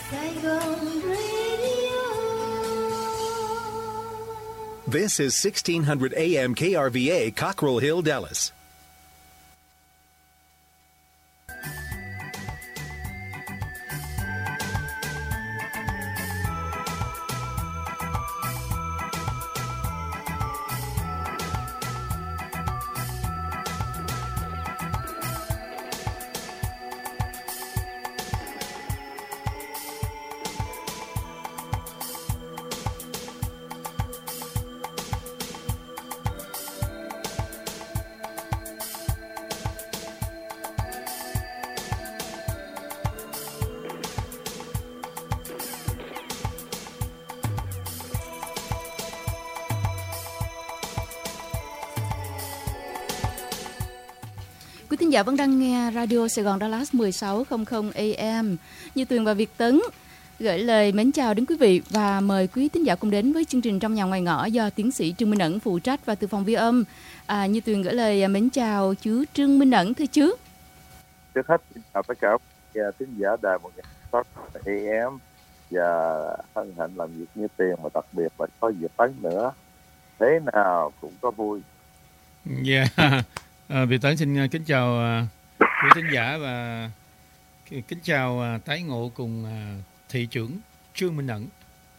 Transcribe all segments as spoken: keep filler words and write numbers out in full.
Saigon Radio. This is sixteen hundred A M K R V A, Cockrell Hill, Dallas. Quý thính giả vẫn đang nghe Radio Sài Gòn Dallas mười sáu trăm A M. Như Tuyền và Việt Tấn gửi lời mến chào đến quý vị và mời quý thính giả cùng đến với chương trình Trong Nhà Ngoài Ngõ do tiến sĩ Trương Minh Ẩn phụ trách và từ phòng ghi âm. À, Như Tuyền gửi lời mến chào chú Trương Minh Ẩn, thưa chú. Trước hết xin chào tất cả các thính giả đài một trăm A M và hân hạnh làm việc như Tuyền, mà đặc biệt là có Việt Tấn nữa. Thế nào cũng có vui. Dạ. Yeah. À, Việt Tấn xin kính chào uh, quý thính giả và kính chào uh, tái ngộ cùng uh, thị trưởng Trương Minh Ẩn.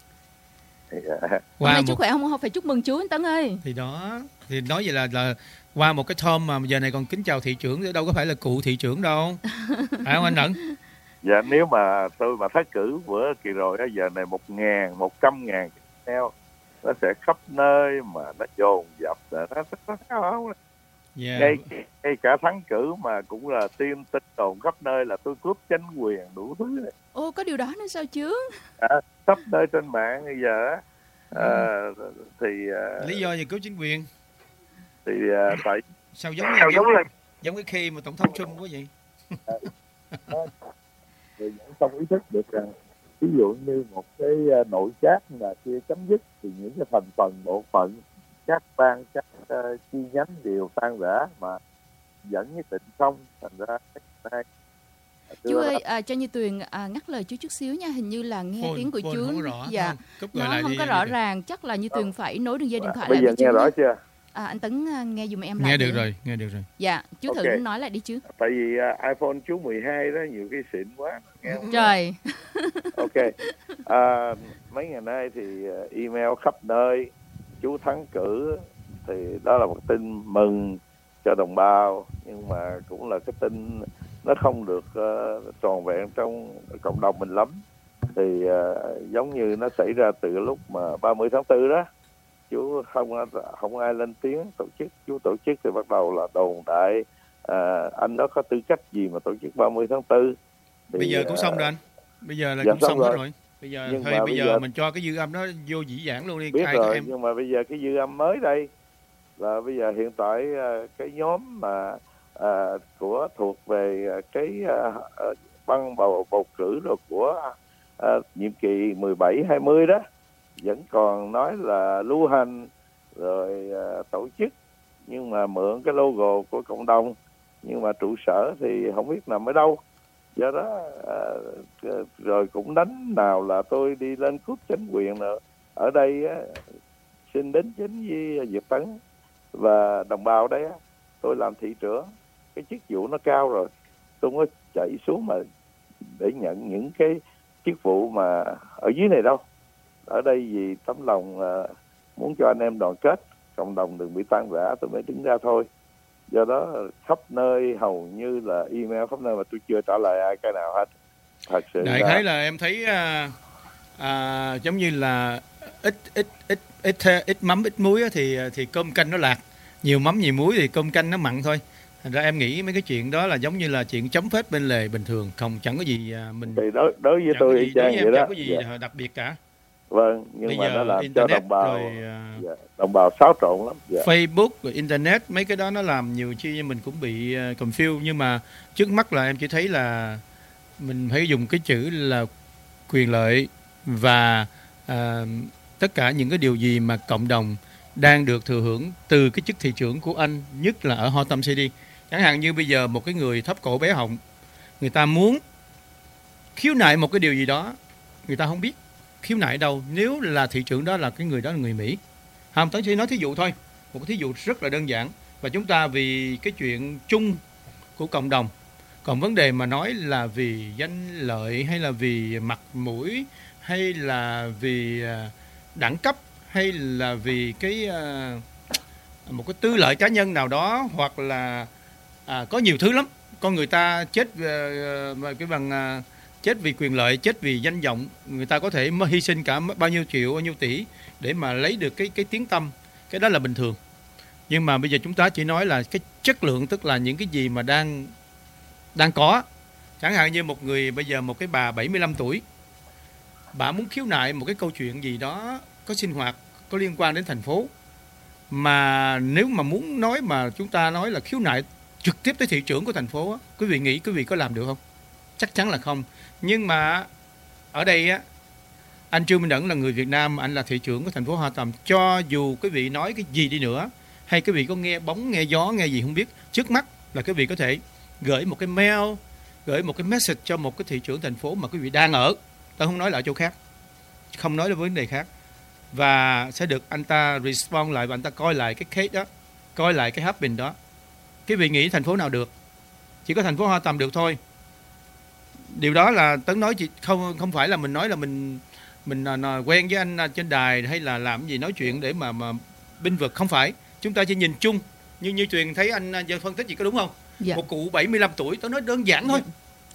Yeah. Hôm nay chú một... khỏe không? Không phải chúc mừng chú anh Tấn ơi. Thì đó, thì nói vậy là là qua một cái thom mà giờ này còn kính chào thị trưởng, đâu có phải là cụ thị trưởng đâu. Phải không anh Ẩn? Dạ, nếu mà tôi mà phát cử bữa kỳ rồi á, giờ này một ngàn, một trăm ngàn theo nó sẽ khắp nơi mà nó dồn dập, nó rất rất rất Yeah. Ngay, ngay cả thắng cử mà cũng là tin tin đồn khắp nơi là tôi cướp chính quyền đủ thứ này. Ồ, có điều đó nữa sao chứ? À, khắp nơi trên mạng bây giờ à, ừ. thì à, lý do gì cướp chính quyền? Thì à, tại sao giống như giống, là... giống cái khi mà tổng thống Trump quá vậy? Thì vẫn không ý thức được rằng ví dụ như một cái nội các là kia chấm dứt thì những cái thành phần bộ phận các bang các uh, chi nhánh đều tan rã mà vẫn nhất định không, thành ra này, chú ơi, à, cho Như Tuyền à, ngắt lời chú chút xíu nha, hình như là nghe phone, tiếng của chú không rõ, dạ không, nó không có rõ ràng, chắc là Như Tuyền phải nối đường dây điện thoại bây lại giờ với nghe chú rõ chưa? À, anh Tấn nghe dùm em lại. Nghe được nữa. rồi, nghe được rồi. Dạ, chú okay. thử nói lại đi chứ. Tại vì uh, iPhone chú mười hai đó nhiều cái xịn quá. Nghe trời. Ok. Uh, mấy ngày nay thì uh, email khắp nơi, chú thắng cử thì đó là một tin mừng cho đồng bào, nhưng mà cũng là cái tin nó không được uh, tròn vẹn trong cộng đồng mình lắm. Thì uh, giống như nó xảy ra từ lúc mà ba mươi tháng tư đó, chú không không ai lên tiếng tổ chức, chú tổ chức thì bắt đầu là đồn đại à, anh đó có tư cách gì mà tổ chức ba mươi tháng tư. Thì, bây giờ cũng xong rồi anh, bây giờ là dạ cũng xong rồi. hết rồi. Bây giờ nhưng thôi bây, bây giờ, giờ mình cho cái dư âm đó vô dĩ dãn luôn đi. Biết ai rồi, em... nhưng mà bây giờ cái dư âm mới đây là bây giờ hiện tại cái nhóm mà à, của thuộc về cái à, băng bầu bầu cử rồi của à, nhiệm kỳ mười bảy hai mươi đó vẫn còn nói là lưu hành rồi à, tổ chức, nhưng mà mượn cái logo của cộng đồng, nhưng mà trụ sở thì không biết nằm ở đâu. Do đó à, rồi cũng đánh nào là tôi đi lên cướp chính quyền nữa. Ở đây á, xin đến chính với Việt Tấn và đồng bào đây á, tôi làm thị trưởng, cái chức vụ nó cao rồi, tôi không có chạy xuống mà để nhận những cái chức vụ mà ở dưới này đâu. Ở đây vì tấm lòng uh, muốn cho anh em đoàn kết, cộng đồng đừng bị tan rã, tôi mới đứng ra thôi. Do đó khắp nơi hầu như là email khắp nơi mà tôi chưa trả lời ai cái nào hết. Thật sự đại là... khái là em thấy à, à, giống như là ít ít ít ít ít mắm ít muối thì thì cơm canh nó lạc, nhiều mắm nhiều muối thì cơm canh nó mặn thôi. Thành ra em nghĩ mấy cái chuyện đó là giống như là chuyện chấm phết bên lề bình thường, không chẳng có gì mình. Thì đối đối với tôi y chang vậy đó. Chẳng có gì dạ. đặc biệt cả. Vâng, nhưng bây mà giờ nó làm cho đồng bào rồi, uh, dạ, đồng bào xáo trộn lắm. Dạ. Facebook rồi internet mấy cái đó nó làm nhiều chi mình cũng bị uh, confuse, nhưng mà trước mắt là em chỉ thấy là mình phải dùng cái chữ là quyền lợi và uh, tất cả những cái điều gì mà cộng đồng đang được thừa hưởng từ cái chức thị trưởng của anh, nhất là ở Hotham City. Chẳng hạn như bây giờ một cái người thấp cổ bé họng, người ta muốn khiếu nại một cái điều gì đó người ta không biết khiếu nại đâu nếu là thị trưởng đó là cái người đó là người Mỹ. Không, Tấn chỉ nói thí dụ thôi, một cái thí dụ rất là đơn giản. Và chúng ta vì cái chuyện chung của cộng đồng, còn vấn đề mà nói là vì danh lợi hay là vì mặt mũi hay là vì đẳng cấp hay là vì cái một cái tư lợi cá nhân nào đó, hoặc là à, có nhiều thứ lắm. Con người ta chết uh, cái bằng uh, chết vì quyền lợi, chết vì danh vọng, người ta có thể hy sinh cả bao nhiêu triệu, bao nhiêu tỷ để mà lấy được cái cái tiếng tăm, cái đó là bình thường. Nhưng mà bây giờ chúng ta chỉ nói là cái chất lượng, tức là những cái gì mà đang đang có. Chẳng hạn như một người bây giờ, một cái bà bảy mươi lăm tuổi, bà muốn khiếu nại một cái câu chuyện gì đó có sinh hoạt, có liên quan đến thành phố. Mà nếu mà muốn nói mà chúng ta nói là khiếu nại trực tiếp tới thị trưởng của thành phố á, quý vị nghĩ quý vị có làm được không? Chắc chắn là không. Nhưng mà ở đây á, anh Trương Minh Đẩn là người Việt Nam, anh là thị trưởng của thành phố Hoa Tầm. Cho dù quý vị nói cái gì đi nữa, hay quý vị có nghe bóng, nghe gió, nghe gì không biết, trước mắt là quý vị có thể gửi một cái mail, gửi một cái message cho một cái thị trưởng thành phố mà quý vị đang ở. Tôi không nói là ở chỗ khác, không nói là vấn đề khác. Và sẽ được anh ta respond lại, và anh ta coi lại cái case đó, coi lại cái happen đó. Quý vị nghĩ thành phố nào được? Chỉ có thành phố Hoa Tầm được thôi. Điều đó là Tấn nói, chị không không phải là mình nói là mình mình à, quen với anh trên đài hay là làm gì nói chuyện để mà mà binh vực, không phải. Chúng ta chỉ nhìn chung, như như Tuyền thấy anh giờ phân tích gì có đúng không? Dạ. Một cụ bảy mươi lăm tuổi, tôi nói đơn giản thôi. Dạ.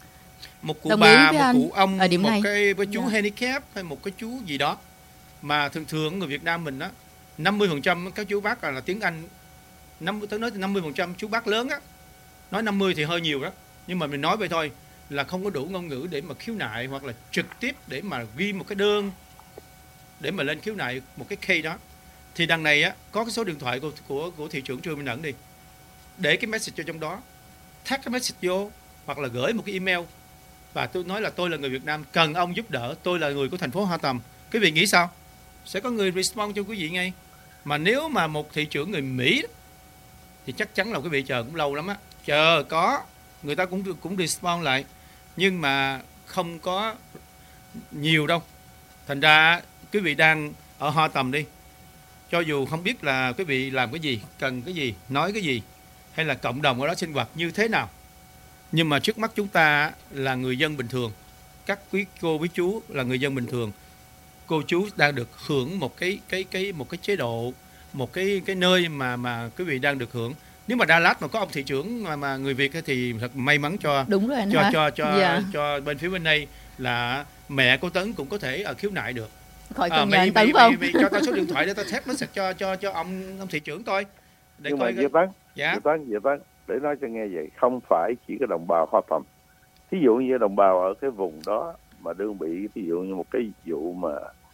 Một cụ Đồng bà, một anh. cụ ông, một này. cái với chú dạ. handicap hay một cái chú gì đó. Mà thường thường người Việt Nam mình á, năm mươi phần trăm các chú bác là, là tiếng Anh. năm tôi nói năm mươi phần trăm chú bác lớn á. Nói năm mươi thì hơi nhiều đó. Nhưng mà mình nói vậy thôi, là không có đủ ngôn ngữ để mà khiếu nại, hoặc là trực tiếp để mà ghi một cái đơn để mà lên khiếu nại một cái case đó. Thì đằng này á, có cái số điện thoại của của, của thị trưởng Trương Minh Đẩn đi, để cái message cho trong đó, tag cái message vô, hoặc là gửi một cái email, và tôi nói là tôi là người Việt Nam, cần ông giúp đỡ, tôi là người của thành phố Hoa Tầm. Quý vị nghĩ sao? Sẽ có người respond cho quý vị ngay. Mà nếu mà một thị trưởng người Mỹ thì chắc chắn là quý vị chờ cũng lâu lắm á. Chờ có, người ta cũng cũng respond lại, nhưng mà không có nhiều đâu. Thành ra quý vị đang ở Hoa Tầm đi, cho dù không biết là quý vị làm cái gì, cần cái gì, nói cái gì, hay là cộng đồng ở đó sinh hoạt như thế nào, nhưng mà trước mắt chúng ta là người dân bình thường. Các quý cô quý chú là người dân bình thường. Cô chú đang được hưởng một cái cái cái một cái chế độ, một cái cái nơi mà mà quý vị đang được hưởng. Nếu mà Đà Lạt mà có ông thị trưởng mà, mà người Việt thì thật may mắn cho Đúng rồi anh cho, hả? cho cho dạ. cho bên phía bên đây là mẹ cô Tấn cũng có thể ở khiếu nại được. Khỏi cần à, nhờ anh Tấn mày, không? mày, mày cho tao số điện thoại để tao text message cho cho cho ông ông thị trưởng coi. Để nhưng coi mà Diệp Tấn, dạ. Diệp Tấn, Diệp Tấn, để nói cho nghe vậy, không phải chỉ có đồng bào Hoa Tầm. Thí dụ như đồng bào ở cái vùng đó mà đương bị, ví dụ như một cái vụ mà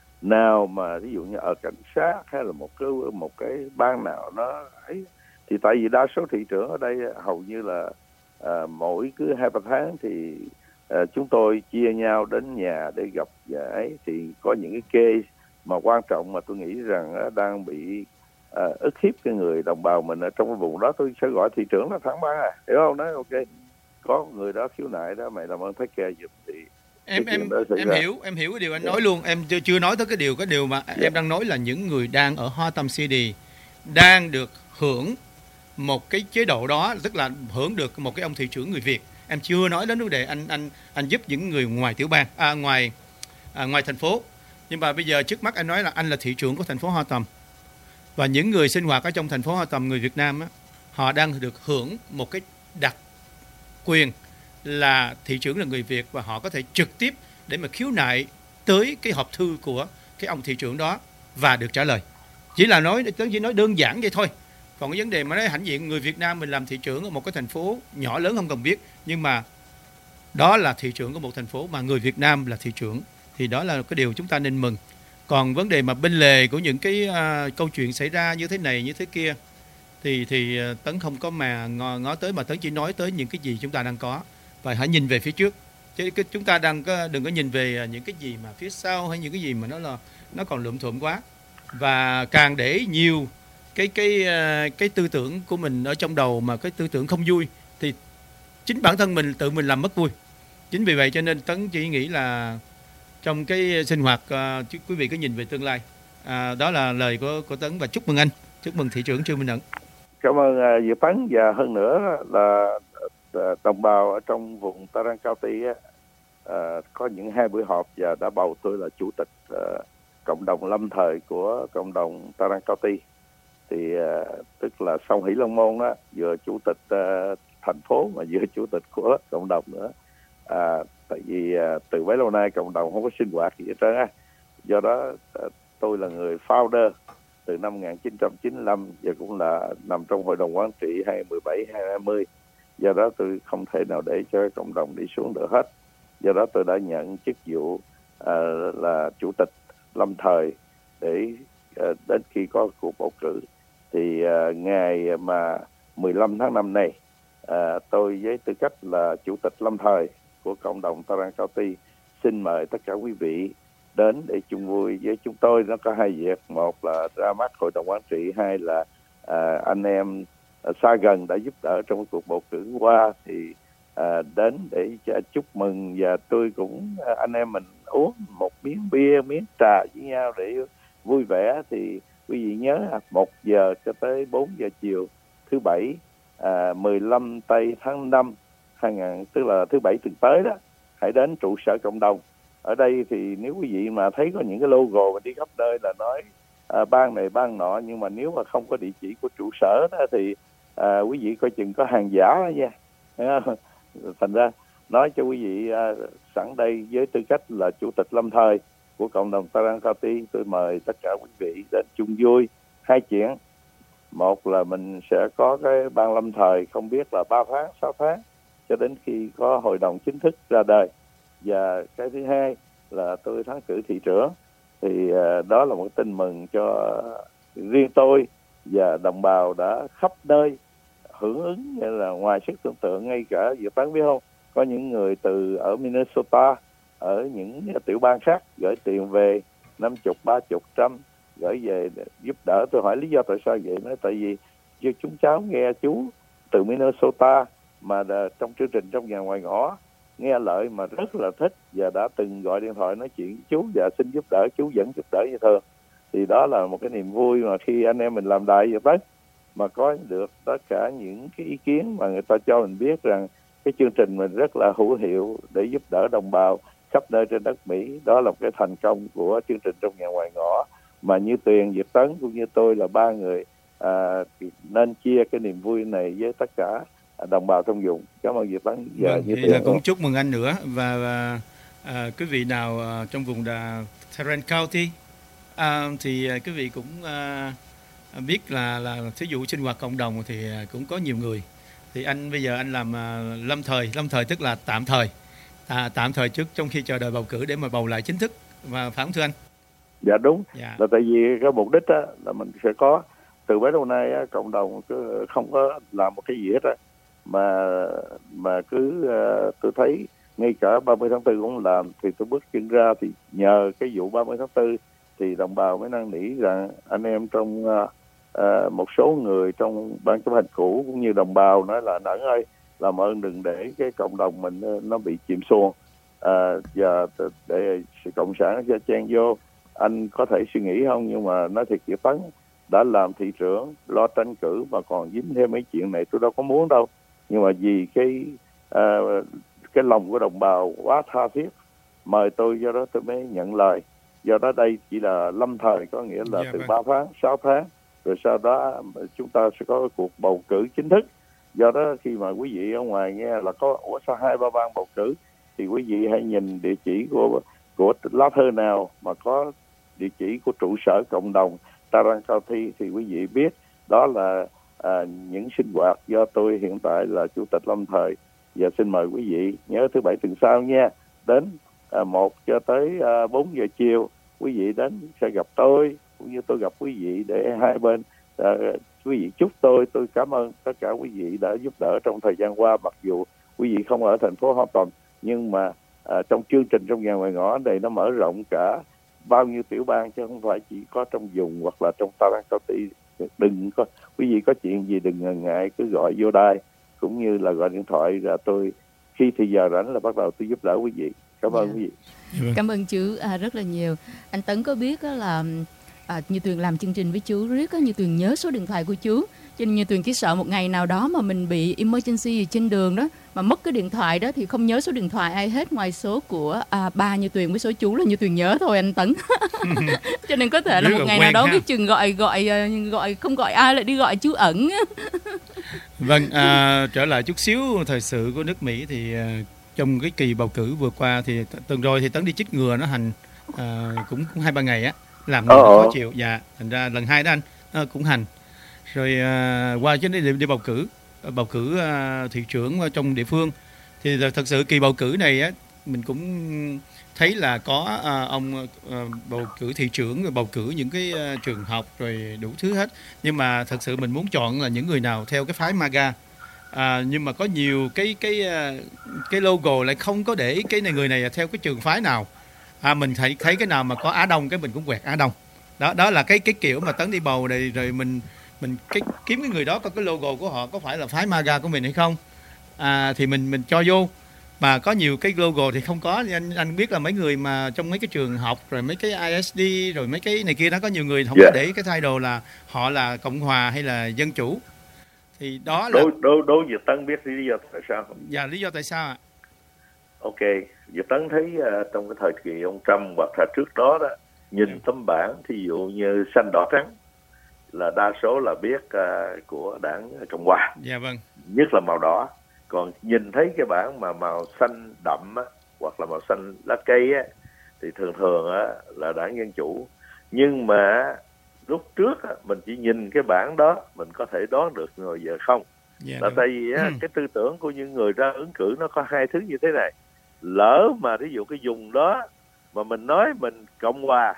nào mà ví dụ như ở cảnh sát hay là một cái một cái bang nào nó ấy, thì tại vì đa số thị trưởng ở đây hầu như là à, mỗi cứ hai ba tháng thì à, chúng tôi chia nhau đến nhà để gặp và ấy, thì có những cái case mà quan trọng mà tôi nghĩ rằng à, đang bị à, ức hiếp cái người đồng bào mình ở trong cái vùng đó. Tôi sẽ gọi thị trưởng là thẳng bang à, hiểu không? Nói ok, có người đó khiếu nại đó, mày làm ơn take care giùm thì em em em hiểu em hiểu cái điều anh yeah. nói luôn. Em chưa chưa nói tới cái điều cái điều mà yeah. em đang nói là những người đang ở Hoa Tầm City đang được hưởng một cái chế độ đó, tức là hưởng được một cái ông thị trưởng người Việt. Em chưa nói đến vấn đề anh anh anh giúp những người ngoài tiểu bang, à, ngoài à, ngoài thành phố. Nhưng mà bây giờ trước mắt anh nói là anh là thị trưởng của thành phố Hoa Tầm, và những người sinh hoạt ở trong thành phố Hoa Tầm, người Việt Nam á, họ đang được hưởng một cái đặc quyền là thị trưởng là người Việt, và họ có thể trực tiếp để mà khiếu nại tới cái hộp thư của cái ông thị trưởng đó và được trả lời. Chỉ là nói chỉ nói đơn giản vậy thôi. Còn cái vấn đề mà nói hãnh diện người Việt Nam mình làm thị trưởng ở một cái thành phố nhỏ lớn không cần biết, nhưng mà đó là thị trưởng của một thành phố mà người Việt Nam là thị trưởng, thì đó là cái điều chúng ta nên mừng. Còn vấn đề mà bên lề của những cái uh, câu chuyện xảy ra như thế này như thế kia thì thì uh, Tấn không có mà ngó, ngó tới, mà Tấn chỉ nói tới những cái gì chúng ta đang có, và hãy nhìn về phía trước, chứ cái, chúng ta đang có, đừng có nhìn về những cái gì mà phía sau hay những cái gì mà nó là nó còn lụm thuộm quá. Và càng để nhiều cái cái cái tư tưởng của mình ở trong đầu mà cái tư tưởng không vui thì chính bản thân mình tự mình làm mất vui. Chính vì vậy cho nên Tấn chỉ nghĩ là trong cái sinh hoạt, à, quý vị có nhìn về tương lai. À, đó là lời của của Tấn và chúc mừng anh, chúc mừng thị trưởng Trương Minh Ẩn. Cảm ơn uh, Diệp Tấn, và hơn nữa là uh, đồng bào ở trong vùng Tarrant County á, uh, có những hai buổi họp và đã bầu tôi là chủ tịch uh, cộng đồng lâm thời của cộng đồng Tarrant County. Thì uh, tức là Song Hỷ Long Môn đó, vừa chủ tịch uh, thành phố mà vừa chủ tịch của cộng đồng nữa. À, tại vì uh, từ bấy lâu nay cộng đồng không có sinh hoạt gì hết trơn á, do đó uh, tôi là người founder từ năm một nghìn chín trăm chín mươi lăm và cũng là nằm trong hội đồng quản trị hai mươi bảy hai hai mươi. Do đó tôi không thể nào để cho cộng đồng đi xuống được hết. Do đó tôi đã nhận chức vụ uh, là chủ tịch lâm thời để uh, đến khi có cuộc bầu cử. Thì uh, ngày mà mười lăm tháng năm này, uh, tôi với tư cách là chủ tịch lâm thời của cộng đồng Tarrant County xin mời tất cả quý vị đến để chung vui với chúng tôi. Nó có hai việc: một là ra mắt hội đồng quản trị, hai là à, anh em à, xa gần đã giúp đỡ trong cuộc bầu cử qua, thì à, đến để chúc mừng. Và tôi cũng à, anh em mình uống một miếng bia, miếng trà với nhau để vui vẻ. Thì quý vị nhớ một giờ cho tới bốn giờ chiều thứ bảy, à, mười lăm tây tháng năm hai nghìn, tức là thứ bảy tuần tới đó, hãy đến trụ sở cộng đồng. Ở đây thì nếu quý vị mà thấy có những cái logo mà đi khắp nơi là nói à, ban này ban nọ, nhưng mà nếu mà không có địa chỉ của trụ sở đó thì à, quý vị coi chừng có hàng giả đó nha. Thành ra nói cho quý vị à, sẵn đây với tư cách là chủ tịch lâm thời của cộng đồng Tarrant County, tôi mời tất cả quý vị đến chung vui hai chuyện. Một là mình sẽ có cái ban lâm thời không biết là ba tháng, sáu tháng cho đến khi có hội đồng chính thức ra đời. Và cái thứ hai là tôi thắng cử thị trưởng. Thì uh, đó là một tin mừng cho riêng tôi và đồng bào đã khắp nơi hưởng ứng, như là ngoài sức tưởng tượng. Ngay cả Diệp Tấn biết không, có những người từ ở Minnesota, ở những tiểu bang khác gửi tiền về năm chục, ba chục, trăm gửi về giúp đỡ. Tôi hỏi lý do tại sao vậy, nói tại vì như chúng cháu nghe chú từ Minnesota mà trong chương trình Trong Nhà Ngoài Ngõ nghe lợi mà rất là thích, và đã từng gọi điện thoại nói chuyện với chú và xin giúp đỡ, chú vẫn giúp đỡ như thường. Thì đó là một cái niềm vui mà khi anh em mình làm đại vậy tất mà có được tất cả những cái ý kiến mà người ta cho mình biết rằng cái chương trình mình rất là hữu hiệu để giúp đỡ đồng bào khắp nơi trên đất Mỹ. Đó là một cái thành công của chương trình Trong Nhà Ngoài Ngõ, mà như Tuyền, Diệp Tấn cũng như tôi là ba người à, nên chia cái niềm vui này với tất cả đồng bào trong vùng. Cảm ơn Diệp Tấn. Và vâng, như thì là cũng chúc mừng anh nữa. Và, và à, quý vị nào à, trong vùng đà Tarrant County à, thì quý vị cũng à, biết là là thí dụ sinh hoạt cộng đồng thì cũng có nhiều người. Thì anh bây giờ anh làm à, lâm thời, lâm thời tức là tạm thời, à, tạm thời trước trong khi chờ đợi bầu cử để mà bầu lại chính thức, và phải không thưa anh? Dạ đúng. Dạ. Là tại vì cái mục đích á, là mình sẽ có từ bấy lâu nay á, cộng đồng cứ không có làm một cái gì hết á, mà mà cứ uh, tôi thấy ngay cả ba mươi tháng tư cũng làm. Thì tôi bước chân ra thì nhờ cái vụ ba mươi tháng tư thì đồng bào mới năn nỉ rằng anh em trong uh, uh, một số người trong ban chấp hành cũ cũng như đồng bào nói là Ẩn ơi, làm ơn đừng để cái cộng đồng mình nó bị chìm xuồng. Uh, và để sự cộng sản cho chen vô, anh có thể suy nghĩ không, nhưng mà nói thiệt Diệp Tấn đã làm thị trưởng, lo tranh cử mà còn dính thêm mấy chuyện này, tôi đâu có muốn đâu. Nhưng mà vì cái uh, cái lòng của đồng bào quá tha thiết mời tôi, do đó tôi mới nhận lời. Do đó đây chỉ là lâm thời, có nghĩa là dạ, từ vâng. ba tháng, sáu tháng, rồi sau đó chúng ta sẽ có cuộc bầu cử chính thức. Do đó khi mà quý vị ở ngoài nghe là có ủa sao hai ba bang bầu cử, thì quý vị hãy nhìn địa chỉ của của lá thư nào mà có địa chỉ của trụ sở cộng đồng Tarrant County thì quý vị biết đó là à, những sinh hoạt do tôi hiện tại là chủ tịch lâm thời. Và xin mời quý vị nhớ thứ bảy tuần sau nha, đến à, một cho tới à, bốn giờ chiều quý vị đến sẽ gặp tôi cũng như tôi gặp quý vị, để hai bên à, quý vị chúc tôi tôi cảm ơn tất cả quý vị đã giúp đỡ trong thời gian qua. Mặc dù quý vị không ở thành phố Hampton, nhưng mà à, trong chương trình Trong Nhà Ngoài Ngõ này nó mở rộng cả bao nhiêu tiểu bang, chứ không phải chỉ có trong vùng hoặc là trong Tarrant County. Đừng có quý vị có chuyện gì đừng ngần ngại, cứ gọi vô đài cũng như là gọi điện thoại, là tôi khi thì giờ rảnh là bắt đầu tôi giúp đỡ quý vị. Cảm ơn Dạ. quý vị. Cảm ơn chú à, rất là nhiều. Anh Tấn có biết á là à, Như Tuyền làm chương trình với chú riết á, Như Tuyền nhớ số điện thoại của chú. Cho nên Như Tuyền chỉ sợ một ngày nào đó mà mình bị emergency gì trên đường đó, mà mất cái điện thoại đó thì không nhớ số điện thoại ai hết ngoài số của à, ba Như Tuyền với số chú là Như Tuyền nhớ thôi anh Tấn. Cho nên có thể là Rất một là ngày quen nào đó ha. cái chừng gọi gọi à, gọi không gọi ai lại đi gọi chú ẩn. Vâng, à, trở lại chút xíu thời sự của nước Mỹ thì à, trong cái kỳ bầu cử vừa qua thì t- tuần rồi thì Tấn đi chích ngừa nó hành à, cũng cũng hai ba ngày á, làm người Ồ. khó chịu. Dạ, thành ra lần hai đó anh à, cũng hành. Rồi à, qua chứ đi, đi bầu cử, bầu cử à, thị trưởng ở trong địa phương thì thật sự kỳ bầu cử này á mình cũng thấy là có à, ông à, bầu cử thị trưởng rồi bầu cử những cái à, trường học rồi đủ thứ hết, nhưng mà thật sự mình muốn chọn là những người nào theo cái phái MAGA. À, nhưng mà có nhiều cái cái à, cái logo lại không có để cái này người này là theo cái trường phái nào. À, mình thấy thấy cái nào mà có Á Đông cái mình cũng quẹt Á Đông. Đó đó là cái cái kiểu mà Tấn đi bầu này, rồi mình mình cái kiếm cái người đó có cái logo của họ có phải là phái MAGA của mình hay không. À, thì mình mình cho vô. Mà có nhiều cái logo thì không có. Anh anh biết là mấy người mà trong mấy cái trường học rồi mấy cái i ét đê rồi mấy cái này kia đó, có nhiều người không Yeah. có để cái title là họ là Cộng hòa hay là Dân chủ. Thì đó là Đố đố đố Việt Tấn biết lý do tại sao không? và lý do tại sao ạ? Ok, Việt Tấn thấy uh, trong cái thời kỳ ông Trump hoặc là trước đó đó, nhìn Ừ. tấm bảng thí dụ như xanh đỏ trắng là đa số là biết uh, của đảng Cộng hòa, Dạ vâng. nhất là màu đỏ. Còn nhìn thấy cái bảng mà màu xanh đậm á, hoặc là màu xanh lá cây á, thì thường thường á, là đảng Dân chủ. Nhưng mà lúc trước á, mình chỉ nhìn cái bảng đó mình có thể đoán được rồi, giờ không. Dạ, Là đúng. tại vì á, Ừ. cái tư tưởng của những người ra ứng cử nó có hai thứ như thế này. Lỡ mà ví dụ cái vùng đó mà mình nói mình Cộng hòa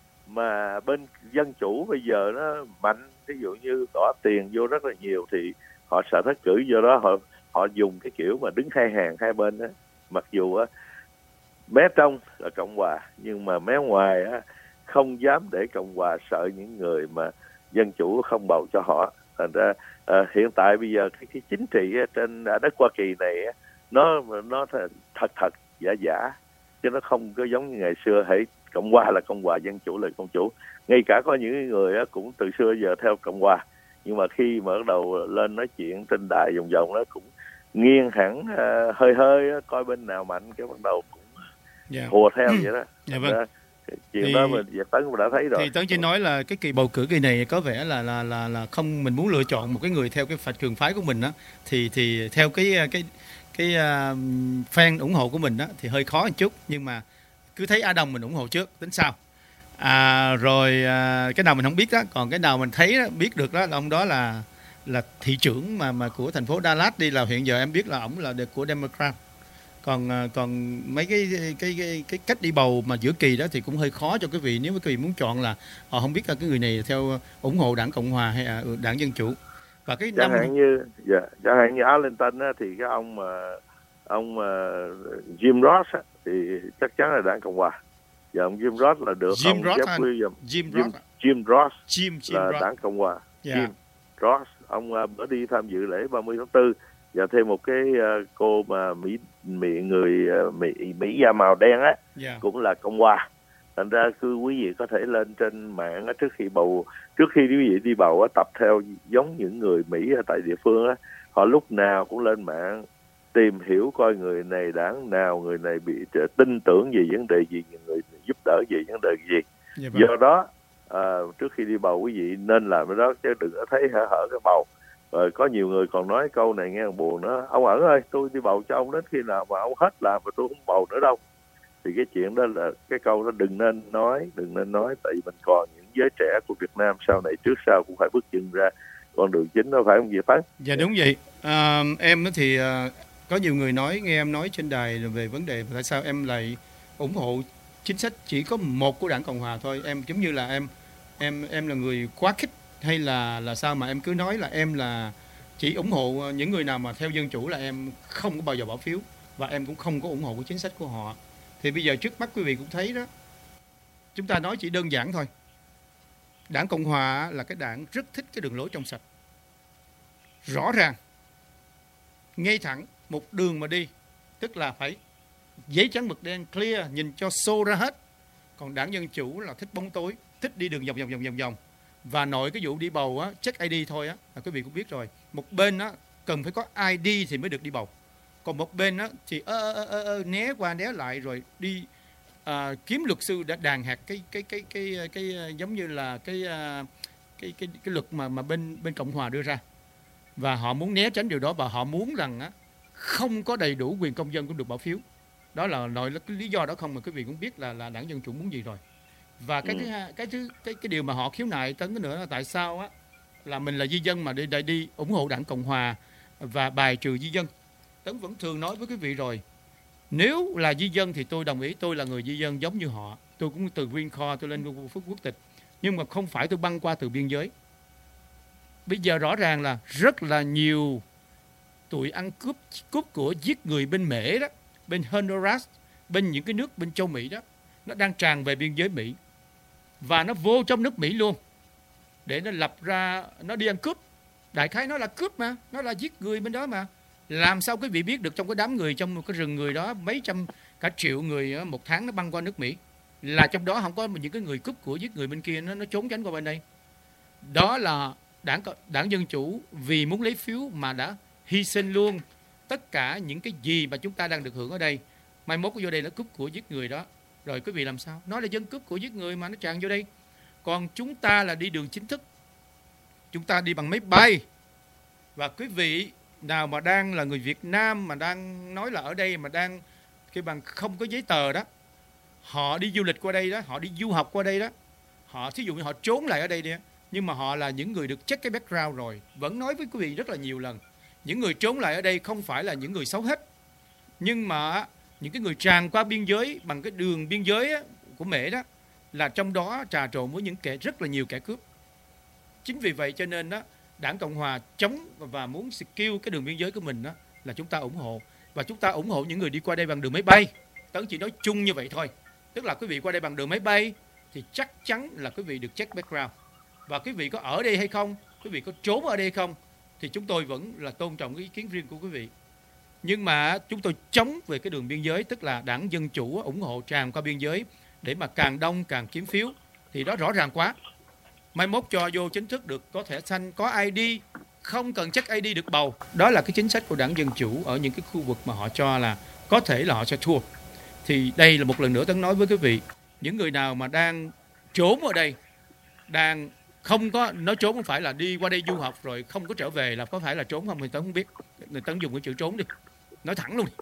mà bên Dân chủ bây giờ nó mạnh, ví dụ như bỏ tiền vô rất là nhiều thì họ sợ thất cử, do đó họ họ dùng cái kiểu mà đứng hai hàng hai bên á, mặc dù á mé trong là Cộng hòa nhưng mà mé ngoài á không dám để Cộng hòa, sợ những người mà Dân chủ không bầu cho họ. Thành ra à, hiện tại bây giờ cái, cái chính trị á, trên đất Hoa Kỳ này á, nó nó thật thật giả giả chứ nó không có giống như ngày xưa. Hãy Cộng hòa là Cộng hòa, Dân chủ là Dân chủ. Ngay cả có những người á, cũng từ xưa giờ theo Cộng hòa, nhưng mà khi mà bắt đầu lên nói chuyện trên đài vòng vòng nó cũng nghiêng hẳn uh, hơi hơi á, coi bên nào mạnh cái bắt đầu cũng Dạ. hùa theo vậy đó. Dạ vâng. Đó, chuyện Thì- đó mình Việt Tấn cũng đã thấy rồi. Thì Tấn chỉ nói là cái kỳ bầu cử kỳ này có vẻ là là là là không, mình muốn lựa chọn một cái người theo cái phạt trường phái của mình á, thì thì theo cái cái cái uh, fan ủng hộ của mình á thì hơi khó một chút, nhưng mà cứ thấy Á Đông mình ủng hộ trước tính sau. À, rồi à, cái nào mình không biết đó, còn cái nào mình thấy đó, biết được đó là ông đó là là thị trưởng mà mà của thành phố Dallas đi, là hiện giờ em biết là ổng là được của Democrat. Còn à, còn mấy cái cái cái cái cách đi bầu mà giữa kỳ đó thì cũng hơi khó cho quý vị, nếu quý vị muốn chọn là họ không biết là cái người này theo ủng hộ đảng Cộng hòa hay là đảng Dân chủ. Và cái Chẳng năm hạn như dạ, chẳng hạn như Arlington á, thì cái ông mà ông mà Jim Ross á, thì chắc chắn là đảng Cộng hòa. Và ông Jim Ross là được Jim ông Ross Jeff anh. Williams. Jim Jim, Ross, Jim Ross Jim Jim là Ross. đảng Cộng hòa. Dạ. Jim Ross, ông uh, bữa đi tham dự lễ ba mươi tháng tư, và thêm một cái uh, cô mà Mỹ Mỹ người uh, Mỹ Mỹ da màu đen á, Dạ. cũng là Cộng hòa. Thành ra cứ quý vị có thể lên trên mạng á, trước khi bầu, trước khi quý vị đi bầu á, tập theo giống những người Mỹ ở tại địa phương á, họ lúc nào cũng lên mạng tìm hiểu coi người này đảng nào, người này bị tin tưởng về vấn đề gì, người giúp đỡ về vấn đề gì. Dạ vâng. Do đó à, trước khi đi bầu quý vị nên làm cái đó, chứ đừng có thấy hở hở cái bầu. Rồi có nhiều người còn nói câu này nghe buồn nữa: ông Ẩn ơi, tôi đi bầu cho ông đến khi nào mà ông hết làm và tôi không bầu nữa đâu. Thì cái chuyện đó là cái câu đó đừng nên nói, đừng nên nói, tại vì mình còn những giới trẻ của Việt Nam sau này trước sau cũng phải bước chân ra con đường chính đó, phải không Việt Tấn? Dạ đúng vậy. À, em thì à, có nhiều người nói, nghe em nói trên đài về vấn đề tại sao em lại ủng hộ chính sách chỉ có một của đảng Cộng hòa thôi. Em giống như là em em em là người quá khích hay là là sao mà em cứ nói là em là chỉ ủng hộ những người nào mà theo dân chủ, là em không có bao giờ bỏ phiếu và em cũng không có ủng hộ cái chính sách của họ. Thì bây giờ trước mắt quý vị cũng thấy đó, chúng ta nói chỉ đơn giản thôi. Đảng Cộng hòa là cái đảng rất thích cái đường lối trong sạch, rõ ràng, ngay thẳng, một đường mà đi, tức là phải giấy trắng mực đen clear, nhìn cho show ra hết. Còn đảng Dân Chủ là thích bóng tối, thích đi đường vòng vòng vòng vòng vòng. Và nội cái vụ đi bầu á, check i đê thôi á, là quý vị cũng biết rồi. Một bên á cần phải có i đê thì mới được đi bầu. Còn một bên á thì ơ ơ ơ ơ né qua né lại rồi đi à, kiếm luật sư đã đàn hạt cái cái cái cái cái, cái giống như là cái cái cái cái luật mà mà bên bên Cộng hòa đưa ra. Và họ muốn né tránh điều đó và họ muốn rằng á không có đầy đủ quyền công dân cũng được bỏ phiếu. Đó là nội cái lý do đó không mà quý vị cũng biết là là đảng Dân Chủ muốn gì rồi. Và cái ừ. thứ hai, cái thứ cái cái điều mà họ khiếu nại tấn cái nữa là tại sao á là mình là di dân mà đi đi, đi ủng hộ đảng Cộng hòa và bài trừ di dân. Tấn vẫn thường nói với quý vị rồi, nếu là di dân thì tôi đồng ý tôi là người di dân giống như họ, tôi cũng từ Green Card tôi lên phúc quốc tịch, nhưng mà không phải tôi băng qua từ biên giới. Bây giờ rõ ràng là rất là nhiều tụi ăn cướp cướp của giết người bên Mễ đó, bên Honduras, bên những cái nước bên châu Mỹ đó, nó đang tràn về biên giới Mỹ và nó vô trong nước Mỹ luôn để nó lập ra, nó đi ăn cướp. Đại khái nó là cướp mà, nó là giết người bên đó mà. Làm sao quý vị biết được trong cái đám người, trong một cái rừng người đó mấy trăm cả triệu người một tháng nó băng qua nước Mỹ là trong đó không có những cái người cướp của giết người bên kia nó nó trốn tránh qua bên đây. Đó là đảng đảng Dân Chủ vì muốn lấy phiếu mà đã hy sinh luôn tất cả những cái gì mà chúng ta đang được hưởng ở đây. Mai mốt vô đây nó cướp của giết người đó, rồi quý vị làm sao? Nó là dân cướp của giết người mà nó tràn vô đây. Còn chúng ta là đi đường chính thức, chúng ta đi bằng máy bay. Và quý vị nào mà đang là người Việt Nam mà đang nói là ở đây mà đang cái bằng không có giấy tờ đó, họ đi du lịch qua đây đó, họ đi du học qua đây đó, họ thí dụ như họ trốn lại ở đây đi, nhưng mà họ là những người được check cái background rồi. Vẫn nói với quý vị rất là nhiều lần, những người trốn lại ở đây không phải là những người xấu hết, nhưng mà những cái người tràn qua biên giới bằng cái đường biên giới của Mễ đó là trong đó trà trộn với những kẻ rất là nhiều kẻ cướp. Chính vì vậy cho nên đó đảng Cộng hòa chống và muốn secure cái đường biên giới của mình đó là chúng ta ủng hộ, và chúng ta ủng hộ những người đi qua đây bằng đường máy bay. Tấn chỉ nói chung như vậy thôi, tức là quý vị qua đây bằng đường máy bay thì chắc chắn là quý vị được check background, và quý vị có ở đây hay không, quý vị có trốn ở đây hay không thì chúng tôi vẫn là tôn trọng cái ý kiến riêng của quý vị. Nhưng mà chúng tôi chống về cái đường biên giới, tức là đảng Dân Chủ ủng hộ tràn qua biên giới để mà càng đông càng kiếm phiếu, thì đó rõ ràng quá. Mai mốt cho vô chính thức được có thẻ xanh, có i đê, không cần check i đê được bầu. Đó là cái chính sách của đảng Dân Chủ ở những cái khu vực mà họ cho là có thể là họ sẽ thua. Thì đây là một lần nữa Tấn nói với quý vị, những người nào mà đang trốn ở đây, đang không có, nói trốn không phải là đi qua đây du học rồi không có trở về, là có phải là trốn không thì Tấn không biết. Người Tấn dùng cái chữ trốn đi, nói thẳng luôn.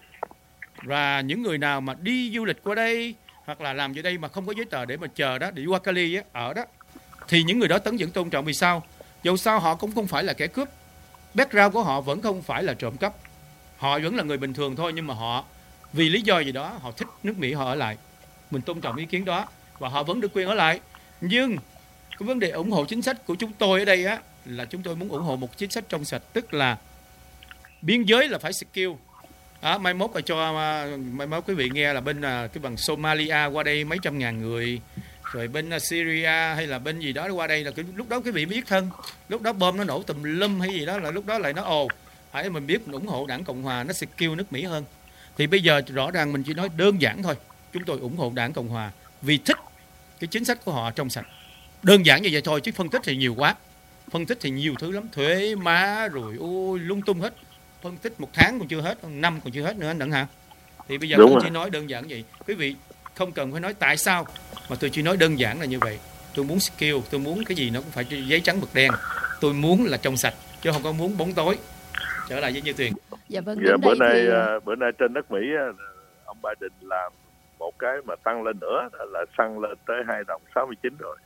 Và những người nào mà đi du lịch qua đây hoặc là làm ở đây mà không có giấy tờ để mà chờ đó, để đi qua Cali á, ở đó, thì những người đó Tấn vẫn tôn trọng. Vì sao? Dù sao họ cũng không phải là kẻ cướp, background của họ vẫn không phải là trộm cắp, họ vẫn là người bình thường thôi, nhưng mà họ vì lý do gì đó họ thích nước Mỹ, họ ở lại. Mình tôn trọng ý kiến đó và họ vẫn được quyền ở lại. Nhưng cái vấn đề ủng hộ chính sách của chúng tôi ở đây á là chúng tôi muốn ủng hộ một chính sách trong sạch, tức là biên giới là phải secure. À, mai mốt là cho mai mốt quý vị nghe là bên cái bằng Somalia qua đây mấy trăm ngàn người, rồi bên Syria hay là bên gì đó qua đây là cái, lúc đó quý vị biết thân, lúc đó bom nó nổ tùm lum hay gì đó, là lúc đó lại nó ồ, hãy mình biết mình ủng hộ đảng Cộng hòa, nó secure nước Mỹ hơn. Thì bây giờ rõ ràng mình chỉ nói đơn giản thôi, chúng tôi ủng hộ đảng Cộng hòa vì thích cái chính sách của họ trong sạch, đơn giản như vậy thôi, chứ phân tích thì nhiều quá, phân tích thì nhiều thứ lắm, thuế má rồi ôi lung tung hết, phân tích một tháng còn chưa hết, năm còn chưa hết nữa anh Đặng hả? Thì bây giờ tôi chỉ nói đơn giản vậy, quý vị không cần phải nói tại sao, mà tôi chỉ nói đơn giản là như vậy. Tôi muốn skill, tôi muốn cái gì nó cũng phải giấy trắng mực đen, tôi muốn là trong sạch chứ không có muốn bóng tối. Trở lại với Như Tuyền. Dạ vâng. Dạ, bữa nay thì... bữa nay trên nước Mỹ ông Biden làm một cái mà tăng lên nữa là xăng lên tới hai đồng sáu mươi chín rồi.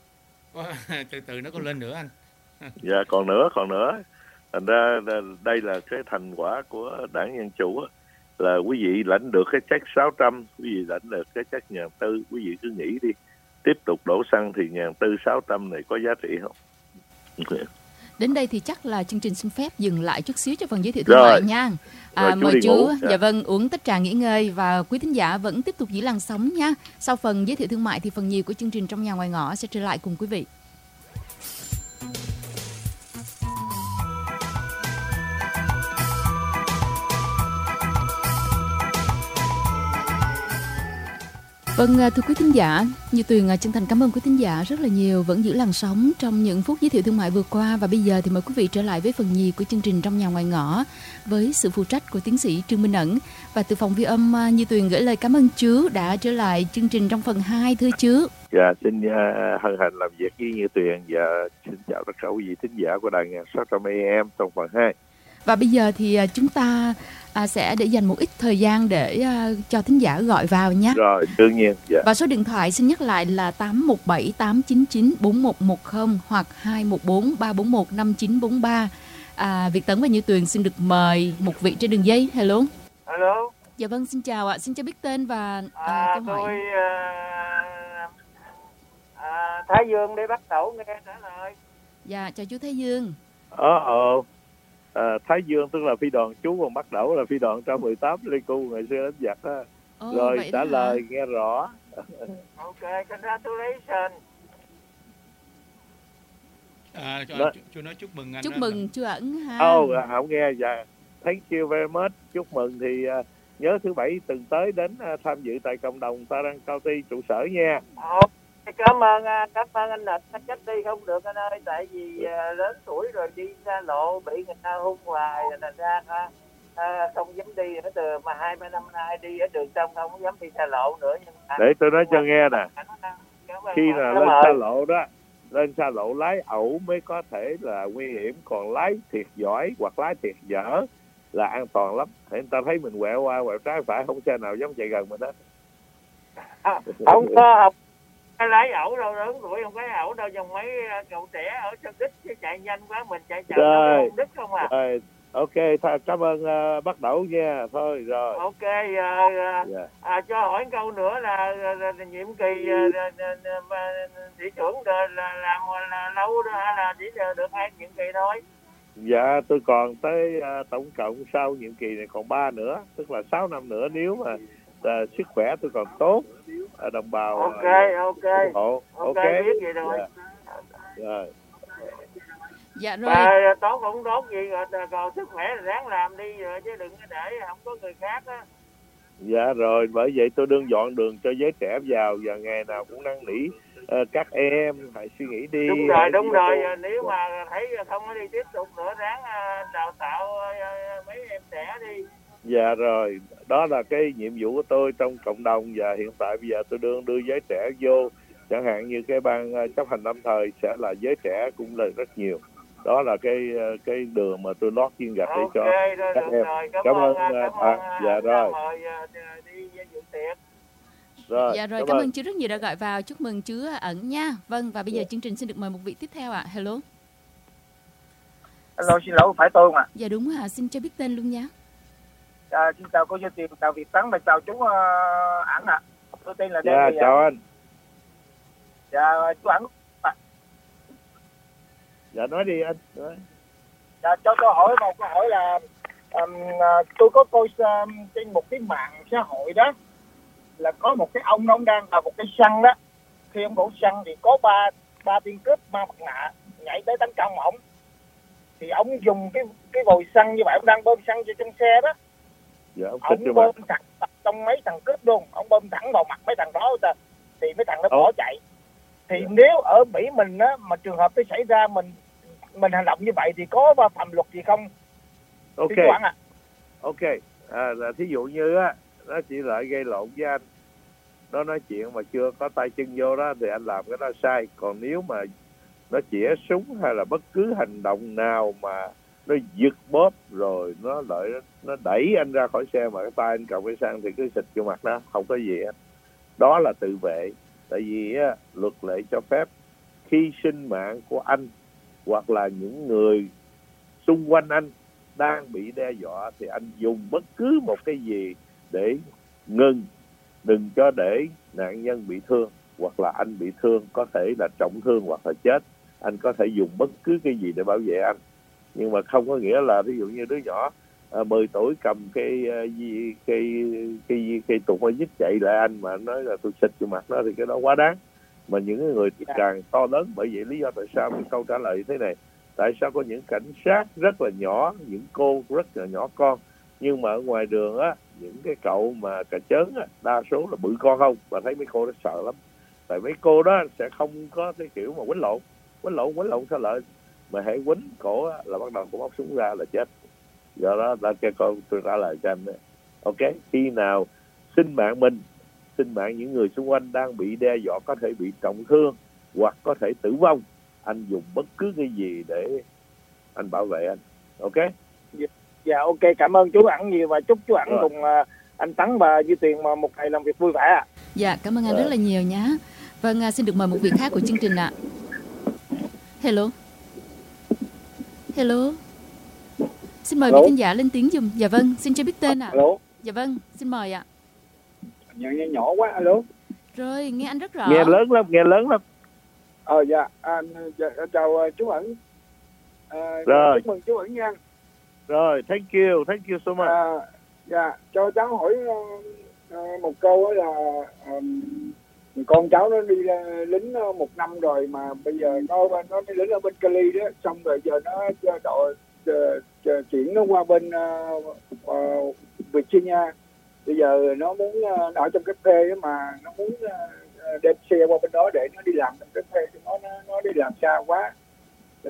Từ từ nó còn lên nữa anh. Dạ còn nữa còn nữa. Thành ra đây là cái thành quả của đảng Dân Chủ, là quý vị lãnh được cái check sáu trăm, quý vị lãnh được cái check ngàn tư, quý vị cứ nghĩ đi, tiếp tục đổ xăng thì ngàn tư sáu trăm này có giá trị không? Đến đây thì chắc là chương trình xin phép dừng lại chút xíu cho phần giới thiệu thương mại nha. À, rồi, mời chú, dạ. dạ vâng, uống tách trà nghỉ ngơi và quý thính giả vẫn tiếp tục giữ làn sóng nha. Sau phần giới thiệu thương mại thì phần nhiều của chương trình Trong Nhà Ngoài Ngõ sẽ trở lại cùng quý vị. Vâng, thưa quý thính giả, Như Tuyền chân thành cảm ơn quý thính giả rất là nhiều vẫn giữ làn sóng trong những phút giới thiệu thương mại vừa qua. Và bây giờ thì mời quý vị trở lại với phần nhì của chương trình Trong Nhà Ngoài Ngõ với sự phụ trách của tiến sĩ Trương Minh Ẩn. Và từ phòng ghi âm, Như Tuyền gửi lời cảm ơn chú đã trở lại chương trình trong phần hai, thưa chú. Dạ, xin uh, hân hạnh làm việc với Như Tuyền và xin chào tất cả quý vị thính giả của đài sáu trăm A M trong phần hai. Và bây giờ thì chúng ta à, sẽ để dành một ít thời gian để à, cho thính giả gọi vào nhé. Rồi, đương nhiên. Dạ. Và số điện thoại xin nhắc lại là tám một bảy tám chín chín bốn một một không hoặc hai một bốn ba bốn một năm chín bốn ba. À, Việt Tấn và Như Tuyền xin được mời một vị trên đường dây. Hello. Hello. Dạ vâng, xin chào ạ. Xin cho biết tên và à, à, câu hỏi. Tôi à, à, Thái Dương đi bắt đầu nghe trả lời. Dạ, chào chú Thái Dương. Ờ, ờ. À, Thái Dương tức là phi đoàn, chú còn bắt đầu là phi đoàn một mười tám Pleiku ngày xưa đánh giặc đó. Oh, rồi trả lời hả? Nghe rõ. Ok, congratulations. À, chú, Đó. chú nói chúc mừng anh. Chúc đó. mừng chú Ẩn ha. Ồ, oh, không nghe. Dạ. Thank you very much. Chúc mừng thì uh, nhớ thứ bảy tuần tới đến uh, tham dự tại cộng đồng Tarrant County trụ sở nha. Ok, cảm ơn cảm ơn anh Nịch. Anh chết đi không được anh ơi, tại vì uh, lớn tuổi rồi đi xa lộ bị người ta hung hoài là ra uh, uh, không dám đi nữa, từ mà hai ba năm nay đi ở đường sông không dám đi xa lộ nữa. Nhưng mà để tôi nói cho nghe nè, khi là lên xa ơi. lộ đó, lên xa lộ lái ẩu mới có thể là nguy hiểm, còn lái thiệt giỏi hoặc lái thiệt dở là an toàn lắm. Thì người ta thấy mình quẹo qua quẹo trái phải không xe nào dám chạy gần mình hết. À, không có không lái ẩu đâu, lớn tuổi không có ẩu đâu, dòng mấy cậu trẻ ở sân đích chứ chạy nhanh quá mình chạy chậm Rồi. đích không à. Rồi, ok, th- cảm ơn uh, bắt đầu nha. Thôi rồi. Ok, à, Yeah. à, cho hỏi câu nữa là, là, là, là nhiệm kỳ à, là, là, thị trưởng là, là làm là lâu đó hay là chỉ được hai nhiệm kỳ thôi? Dạ, tôi còn tới uh, tổng cộng sau nhiệm kỳ này còn ba nữa, tức là sáu năm nữa nếu mà uh, sức khỏe tôi còn tốt, uh, đồng bào Ok, uh, ok. hộ. Ok, Ok, biết vậy rồi. Yeah. Rồi. Dạ rồi. Và tốt cũng tốt gì rồi, còn sức khỏe là ráng làm đi rồi chứ đừng có để không có người khác á. Dạ rồi, bởi vậy tôi đương dọn đường cho giới trẻ vào và ngày nào cũng năn nỉ uh, các em hãy suy nghĩ đi. Đúng rồi, đúng rồi, rồi. Nếu mà thấy không có đi tiếp tục nữa ráng uh, đào tạo uh, mấy em trẻ đi. Dạ rồi, đó là cái nhiệm vụ của tôi trong cộng đồng và hiện tại bây giờ tôi đương đưa giới trẻ vô, chẳng hạn như cái ban uh, chấp hành lâm thời sẽ là giới trẻ cũng là rất nhiều. Đó là cái uh, cái đường mà tôi lót viên gạch để okay, cho rồi, các em. Rồi, cảm, cảm ơn, ơn, cảm à, ơn dạ rồi. mời đi dự tiệc. Rồi, dạ rồi, cảm, cảm ơn ơn chú rất nhiều đã gọi vào. Chúc mừng chú Ẩn nha. Vâng, và bây giờ Yeah. chương trình xin được mời một vị tiếp theo ạ. Hello. Hello, xin lỗi, phải tôi mà. Dạ đúng ạ, xin cho biết tên luôn nha. À, xin chào cô Như Tuyền, chào Việt Tấn và chào chú uh, Ẩn ạ. À. Tôi tên là dạ, David. chào anh. Dạ, chú Ẩn. À. Dạ, nói đi anh. Nói. Dạ, cho tôi hỏi một câu hỏi là um, tôi có coi um, trên một cái mạng xã hội đó là có một cái ông ông đang vào một cái săn đó. Khi ông đổ xăng thì có ba ba tên cướp mang mặt nạ nhảy tới tấn công ông. Thì ông dùng cái cái vòi xăng như vậy, ông đang bơm xăng cho trong xe đó. Dạ, ông Ông bơm thẳng trong mấy thằng cướp luôn, ông bơm thẳng vào mặt mấy thằng đó ta, thì mấy thằng nó bỏ chạy. Thì nếu ở Mỹ mình á, mà trường hợp nó xảy ra mình mình hành động như vậy thì có phạm luật gì không? Ok. À. Ok. À, là thí dụ như á, nó chỉ lại gây lộn với anh, nó nói chuyện mà chưa có tay chân vô đó thì anh làm cái đó sai. Còn nếu mà nó chĩa súng hay là bất cứ hành động nào mà nó giật bóp rồi nó lợi nó đẩy anh ra khỏi xe mà cái tay anh cầm cái xăng thì cứ xịt vô mặt đó, không có gì hết. Đó là tự vệ. Tại vì á, luật lệ cho phép khi sinh mạng của anh hoặc là những người xung quanh anh đang bị đe dọa thì anh dùng bất cứ một cái gì để ngừng, đừng cho để nạn nhân bị thương hoặc là anh bị thương, có thể là trọng thương hoặc là chết. Anh có thể dùng bất cứ cái gì để bảo vệ anh, nhưng mà không có nghĩa là ví dụ như đứa nhỏ à, mười tuổi cầm cái gì cái cái cây tùng hay dứt chạy lại anh mà nói là tôi xịt vô mặt nó thì cái đó quá đáng. Mà những người càng to lớn, bởi vậy lý do tại sao cái câu trả lời thế này, tại sao có những cảnh sát rất là nhỏ, những cô rất là nhỏ con, nhưng mà ở ngoài đường á những cái cậu mà cà chớn á, đa số là bự con không, và thấy mấy cô nó sợ lắm. Tại mấy cô đó sẽ không có cái kiểu mà quýnh lộn, quýnh lộn quýnh lộn sao lợi, mà hãy quýnh cổ á, là bắt đầu cô móc súng ra là chết. Do đó ta cho con tôi trả lời cho anh. Ok, khi nào sinh mạng mình, sinh mạng những người xung quanh đang bị đe dọa, có thể bị trọng thương hoặc có thể tử vong, anh dùng bất cứ cái gì để anh bảo vệ anh. Ok. Dạ ok, cảm ơn chú Ẩn nhiều và chúc chú Ẩn Rồi. cùng uh, anh Tấn và Duy Tuyền mà một ngày làm việc vui vẻ ạ. Dạ, cảm ơn anh Rồi. rất là nhiều nhé. Vâng, à, xin được mời một vị khác của chương trình ạ. Hello. Hello. Xin mời Hello. vị thính giả lên tiếng dùm. Dạ vâng, xin cho biết tên ạ. Alo. Dạ vâng, xin mời ạ. Nghe, nghe nhỏ quá. Alo. Rồi, nghe anh rất rõ. Nghe lớn lắm, nghe lớn lắm. Ờ dạ, à, dạ chào uh, chú Ẩn. À, Rồi. chúc mừng chú Ẩn nha. Rồi, thank you, thank you so much. À, dạ, cho cháu hỏi uh, uh, một câu là um, con cháu nó đi uh, lính uh, một năm rồi mà bây giờ nó nó đi lính ở bên Cali đó, xong rồi giờ nó đội uh, chuyển nó qua bên uh, uh, Virginia. Bây giờ nó muốn uh, ở trong cái thuê đó mà nó muốn uh, đem xe qua bên đó để nó đi làm trong cái thuê, nó nó nó đi làm xa quá. Uh,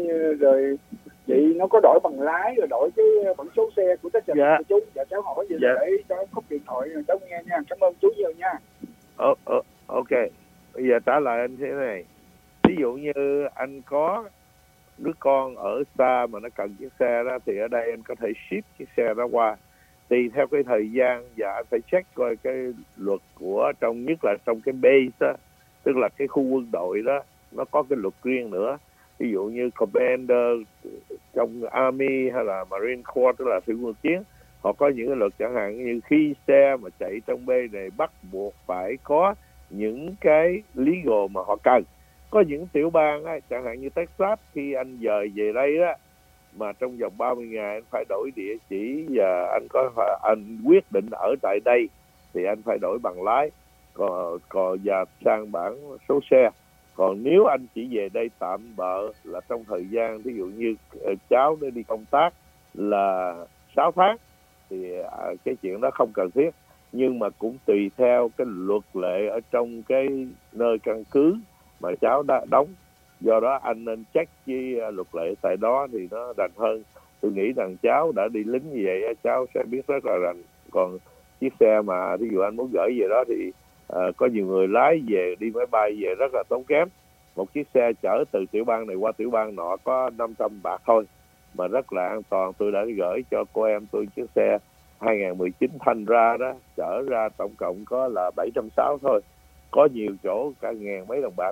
rồi vậy nó có đổi bằng lái rồi đổi cái bản số xe của tất cả Dạ. của chú. Dạ cháu hỏi vậy Dạ. để cháu cúp điện thoại rồi cháu nghe nha. Cảm ơn chú nhiều nha. Ờ, ờ, ok, bây giờ trả lời anh thế này. Ví dụ như anh có đứa con ở xa mà nó cần chiếc xe đó, thì ở đây anh có thể ship chiếc xe đó qua. Tùy theo cái thời gian và anh phải check coi cái luật của trong, nhất là trong cái base đó, tức là cái khu quân đội đó, nó có cái luật riêng nữa. Ví dụ như commander trong army hay là marine corps, tức là thủy quân chiến, họ có những cái luật chẳng hạn như khi xe mà chạy trong bê này bắt buộc phải có những cái legal mà họ cần. Có những tiểu bang á, chẳng hạn như Texas, khi anh dời về đây đó mà trong vòng ba mươi ngày anh phải đổi địa chỉ và anh có anh quyết định ở tại đây thì anh phải đổi bằng lái, còn còn và sang bản số xe. Còn nếu anh chỉ về đây tạm bợ là trong thời gian, ví dụ như uh, cháu nó đi công tác là sáu tháng thì uh, cái chuyện đó không cần thiết. Nhưng mà cũng tùy theo cái luật lệ ở trong cái nơi căn cứ mà cháu đã đóng. Do đó anh nên check với uh, luật lệ tại đó thì nó rành hơn. Tôi nghĩ rằng cháu đã đi lính như vậy, cháu sẽ biết rất là rành. Còn chiếc xe mà ví dụ anh muốn gửi về đó thì À, có nhiều người lái về, đi máy bay về rất là tốn kém. Một chiếc xe chở từ tiểu bang này qua tiểu bang nọ có năm trăm bạc thôi mà rất là an toàn. Tôi đã gửi cho cô em tôi chiếc xe hai không một chín Thanh ra đó, chở ra tổng cộng có là bảy trăm sáu mươi thôi. Có nhiều chỗ cả ngàn mấy đồng bạc.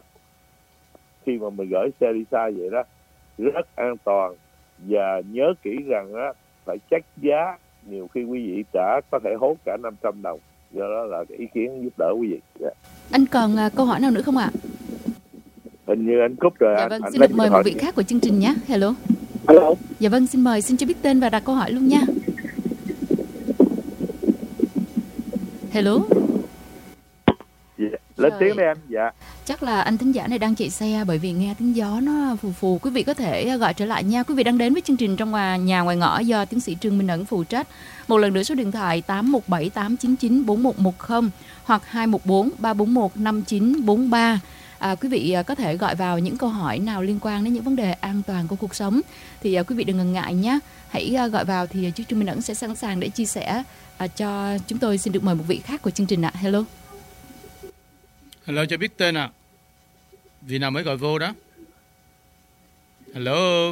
Khi mà mình gửi xe đi xa vậy đó, rất an toàn. Và nhớ kỹ rằng á, phải check giá, nhiều khi quý vị trả có thể hốt cả năm trăm đồng. Do đó là cái ý kiến giúp đỡ quý vị. Yeah. Anh còn à, câu hỏi nào nữa không ạ? Hình như anh cúp rồi. Dạ anh, vâng, anh xin lấy được mời điện một thoại vị đi. khác của chương trình nhé. Hello. Alo. Dạ vâng, xin mời, xin cho biết tên và đặt câu hỏi luôn nha. Hello. Dạ. Lên Rồi. tiếng đi anh. Dạ. Chắc là anh thính giả này đang chạy xe bởi vì nghe tiếng gió nó phù phù. Quý vị có thể gọi trở lại nha. Quý vị đang đến với chương trình Trong Ngoài Nhà Ngoài Ngõ do tiến sĩ Trương Minh Ẩn phụ trách. Một lần nữa số điện thoại tám một bảy tám chín chín bốn một một không hoặc hai một bốn ba bốn một năm chín bốn ba. À, quý vị có thể gọi vào những câu hỏi nào liên quan đến những vấn đề an toàn của cuộc sống thì à, quý vị đừng ngần ngại nhé. Hãy à, gọi vào thì Trương Minh Ẩn sẽ sẵn sàng để chia sẻ à, cho chúng tôi. Xin được mời một vị khác của chương trình ạ. Hello. Hello, cho biết tên ạ. À. Vị nào mới gọi vô đó? Hello.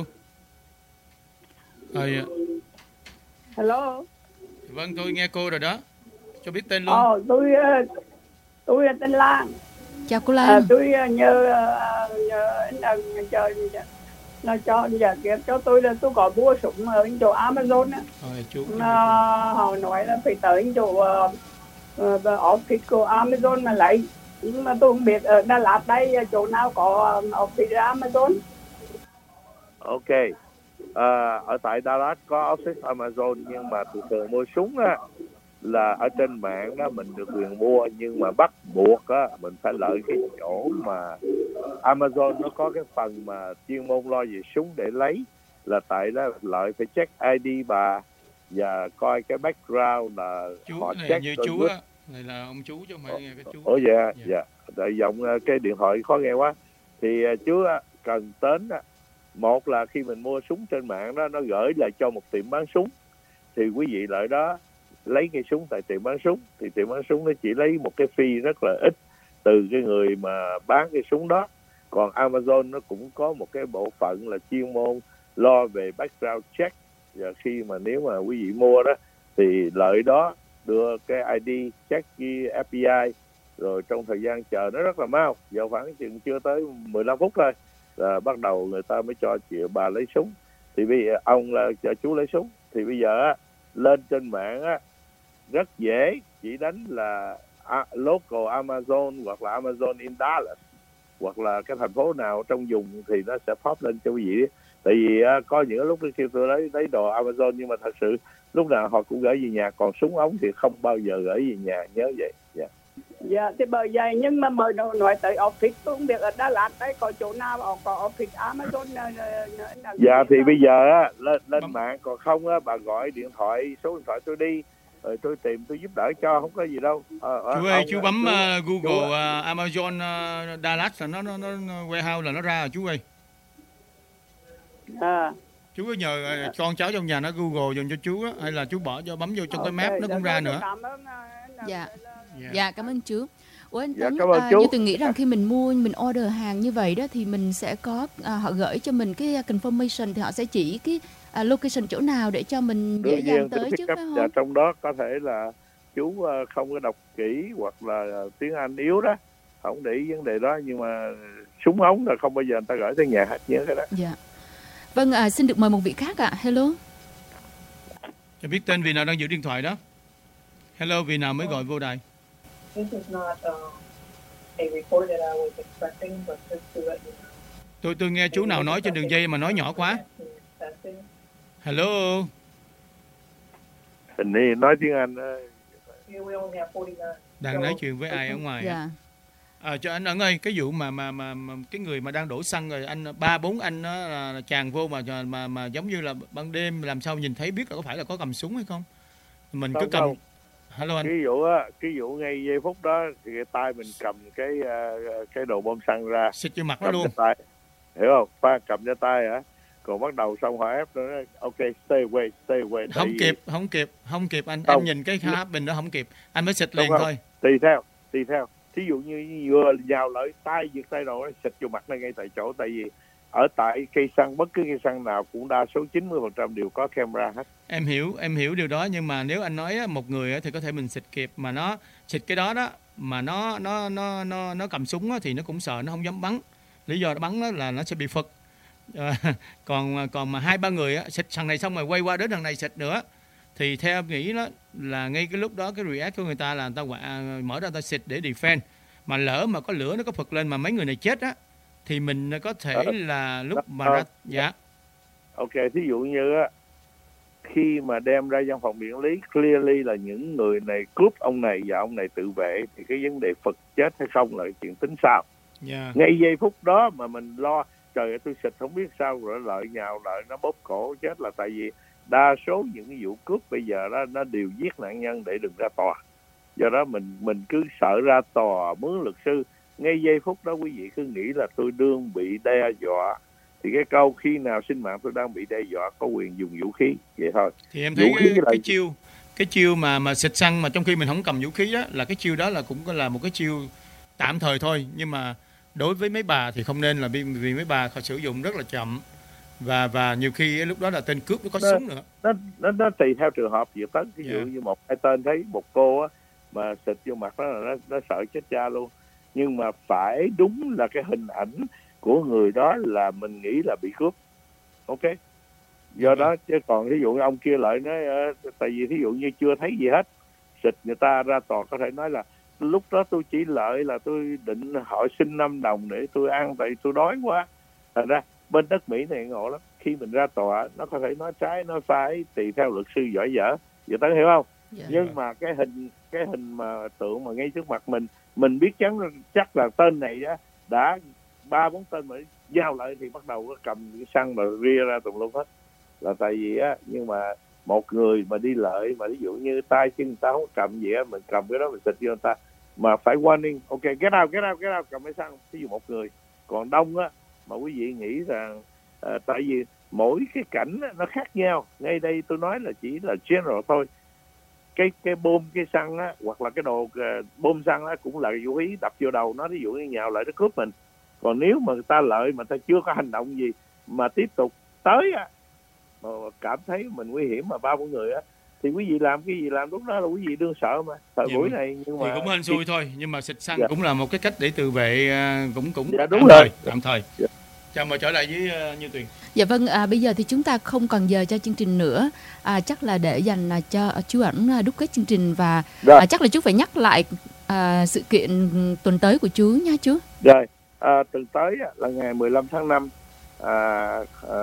À, dạ. Hello. Vâng, tôi nghe cô rồi đó. Cho biết tên luôn. Ồ, tôi tôi tên Lan. Chào cô Lan. À, tôi nhờ nhờ anh Ân cho nó cho giờ kia cho tôi là tôi có mua súng ở chỗ Amazon á. Rồi, chú. Họ nói là phải tới chỗ uh, uh, office của Amazon mà lấy. Nhưng mà tôi không biết ở Đà Lạt đây chỗ nào có office Amazon. Ok. À, ở tại Dallas có office Amazon, nhưng mà thường thường mua súng á là ở trên mạng đó mình được quyền mua, nhưng mà bắt buộc á mình phải lợi cái chỗ mà Amazon nó có cái phần mà chuyên môn lo về súng để lấy, là tại đó lợi phải check i đê bà và coi cái background là Chú họ này check như rồi chú good. á, này là ông chú chứ không phải nghe cái chú. Ủa dạ, Dạ. dạ. Tại giọng uh, cái điện thoại khó nghe quá. Thì uh, chú uh, cần đến uh, một là khi mình mua súng trên mạng đó, nó gửi lại cho một tiệm bán súng, thì quý vị lại đó lấy cây súng tại tiệm bán súng, thì tiệm bán súng nó chỉ lấy một cái fee rất là ít từ cái người mà bán cái súng đó. Còn Amazon nó cũng có một cái bộ phận là chuyên môn lo về background check, và khi mà nếu mà quý vị mua đó thì lợi đó đưa cái i đê check với ép bê i, rồi trong thời gian chờ nó rất là mau, giờ khoảng chừng chưa tới mười lăm phút thôi là bắt đầu người ta mới cho chị bà lấy súng. Thì bây giờ ông là cho chú lấy súng, thì bây giờ á, lên trên mạng á, rất dễ, chỉ đánh là à, local Amazon hoặc là Amazon in Dallas hoặc là cái thành phố nào trong vùng thì nó sẽ pop lên cho quý vị. Tại vì á, có những lúc khi tôi lấy lấy đồ Amazon nhưng mà thật sự lúc nào họ cũng gửi về nhà, còn súng ống thì không bao giờ gửi về nhà, nhớ vậy. Yeah. Dạ, thì bởi vậy nhưng mà mới nói tới office tôi không biết ở Đà Lạt đấy có chỗ nào có office Amazon. Dạ thì bây giờ á, lên lên mạng, còn không á bà gọi điện thoại, số điện thoại tôi đi rồi tôi tìm, tôi giúp đỡ cho, không có gì đâu. À, Chú ơi, ông, chú bấm chú, uh, Google chú, uh, Amazon uh, Dallas là nó nó nó warehouse là nó ra rồi chú ơi. À. Chú có nhờ uh, con cháu trong nhà nó Google dùm cho chú á, hay là chú bỏ cho bấm vô trong Okay, cái map nó cũng ra nữa. Cảm ơn, Dạ. Yeah. Dạ, cảm ơn chú. Ủa anh Dạ, Tấn, cảm ơn à, chú. như Tường nghĩ rằng khi mình mua, mình order hàng như vậy đó thì mình sẽ có, à, họ gửi cho mình cái confirmation, thì họ sẽ chỉ cái à, location chỗ nào để cho mình dễ đương dàng nhiên tới tôi chứ cấp, phải và không? trong đó có thể là chú uh, không có đọc kỹ hoặc là uh, tiếng Anh yếu đó, không để ý vấn đề đó, nhưng mà súng ống là không bao giờ người ta gửi tới nhà hết, nhớ cái đó. Dạ. Vâng, à, xin được mời một vị khác ạ. À. Hello. Cho biết tên vị nào đang giữ điện thoại đó. Hello, vị nào mới gọi vô đài. This is not um, a report that I was expecting, but just to let you know. Tôi tôi nghe chú nào nói trên đường dây mà nói nhỏ quá. Hello. Hình như nói tiếng Anh. Uh... Here we only have forty-nine. Đang nói chuyện với ai ở ngoài? Dạ. À, cho anh Ấn ơi, cái vụ mà mà mà, mà cái người mà đang đổ xăng rồi anh ba bốn anh đó là tràn vô mà mà mà giống như là ban đêm làm sao nhìn thấy biết là có phải là có cầm súng hay không? Mình cứ cầm. Không. Hello anh. Cái vụ á, cái vụ ngay giây phút đó thì cái tay mình cầm cái uh, cái đồ bom xăng ra, xịt vô mặt nó luôn. Tay. Hiểu không? Pha cầm cho tay hả? Còn bắt đầu xong họ ép nó, ok, stay away, stay away. Không Tại kịp, vì... không kịp, không kịp anh. Không. Em nhìn cái khá bình đó không kịp. Anh mới xịt liền thôi. Tùy theo, tùy theo. Thí dụ như vừa nhào lợi tay giật tay rồi xịt vô mặt nó ngay tại chỗ, tại vì ở tại cây xăng, bất cứ cây xăng nào cũng đa số chín mươi phần trăm đều có camera hết. Em hiểu, em hiểu điều đó, nhưng mà nếu anh nói một người thì có thể mình xịt kịp, mà nó xịt cái đó đó mà nó nó nó nó nó cầm súng thì nó cũng sợ, nó không dám bắn. Lý do nó bắn đó là nó sẽ bị phật. À, còn còn mà hai ba người á, xịt thằng này xong rồi quay qua đến thằng này xịt nữa, thì theo em nghĩ đó là ngay cái lúc đó cái react của người ta là người ta quả, mở ra người ta xịt để defend, mà lỡ mà có lửa nó có phật lên mà mấy người này chết á thì mình có thể à, là lúc mà ra dạ ok. Thí dụ như á, khi mà đem ra văn phòng biện lý clearly là những người này cướp ông này và ông này tự vệ, thì cái vấn đề phật chết hay không là chuyện tính sao. Yeah. Ngay giây phút đó mà mình lo trời ơi tôi xịt không biết sao rồi lợi nhào lợi nó bóp cổ chết, là tại vì đa số những cái vụ cướp bây giờ đó nó đều giết nạn nhân để đừng ra tòa. Do đó mình mình cứ sợ ra tòa mướn luật sư. Ngay giây phút đó quý vị cứ nghĩ là tôi đương bị đe dọa, thì cái câu khi nào sinh mạng tôi đang bị đe dọa có quyền dùng vũ khí, vậy thôi. Thì em thấy cái, cái, cái chiêu cái chiêu mà mà xịt xăng mà trong khi mình không cầm vũ khí đó, là cái chiêu đó là cũng là một cái chiêu tạm thời thôi, nhưng mà đối với mấy bà thì không nên, là vì, vì mấy bà họ sử dụng rất là chậm, và và nhiều khi lúc đó là tên cướp nó có nó, súng nữa. Nó nó nó tùy theo trường hợp Diệu Tấn. Ví dụ yeah. như một hai tên thấy một cô á mà xịt vô mặt đó là nó, nó sợ chết cha luôn. Nhưng mà phải đúng là cái hình ảnh của người đó là mình nghĩ là bị cướp. Ok. Do yeah. đó chứ còn ví dụ ông kia lại nói uh, tại vì ví dụ như chưa thấy gì hết, xịt người ta ra tòa có thể nói là lúc đó tôi chỉ lợi là tôi định hỏi xin năm đồng để tôi ăn tại tôi đói quá. Thành ra bên đất Mỹ này ngộ lắm, khi mình ra tòa nó có thể nói trái nói phải tùy theo luật sư giỏi dở, vậy tớ hiểu không? Yeah. Nhưng mà cái hình cái hình mà tượng mà ngay trước mặt mình, mình biết chắn chắc là tên này đó đã ba bốn tên mà giao lại thì bắt đầu nó cầm cái xăng mà ria ra tùm lum hết, là tại vì á, nhưng mà một người mà đi lợi mà ví dụ như tay chân người ta không cầm gì á, mình cầm cái đó mình xịt vô người ta, mà phải warning, ok get out get out get out, cầm cái xăng, ví dụ một người. Còn đông á mà quý vị nghĩ rằng à, tại vì mỗi cái cảnh á, nó khác nhau. Ngay đây tôi nói là chỉ là general thôi. Cái cái bom cái xăng á, hoặc là cái đồ uh, bom xăng á cũng là vũ khí đập vô đầu nó, ví dụ như nhào lại nó cướp mình. Còn nếu mà người ta lợi mà ta chưa có hành động gì mà tiếp tục tới á, mà cảm thấy mình nguy hiểm mà ba bốn người á, thì quý vị làm cái gì làm, lúc đó là quý vị đương sợ mà. Thời Dạ, buổi này nhưng mà thì cũng hên xui thôi, nhưng mà xịt xăng dạ. cũng là một cái cách để tự vệ, à, cũng cũng Dạ, đúng tạm rồi. thời, tạm thời. Dạ. Chào mời trở lại với uh, Như Tuyền. Dạ vâng, à, bây giờ thì chúng ta không còn giờ cho chương trình nữa. À, chắc là để dành à, cho à, chú ẩn à, đúc kết chương trình và Rồi. à, chắc là chú phải nhắc lại à, sự kiện tuần tới của chú nha chú. Rồi, à, tuần tới á, là ngày mười lăm tháng năm, à, à,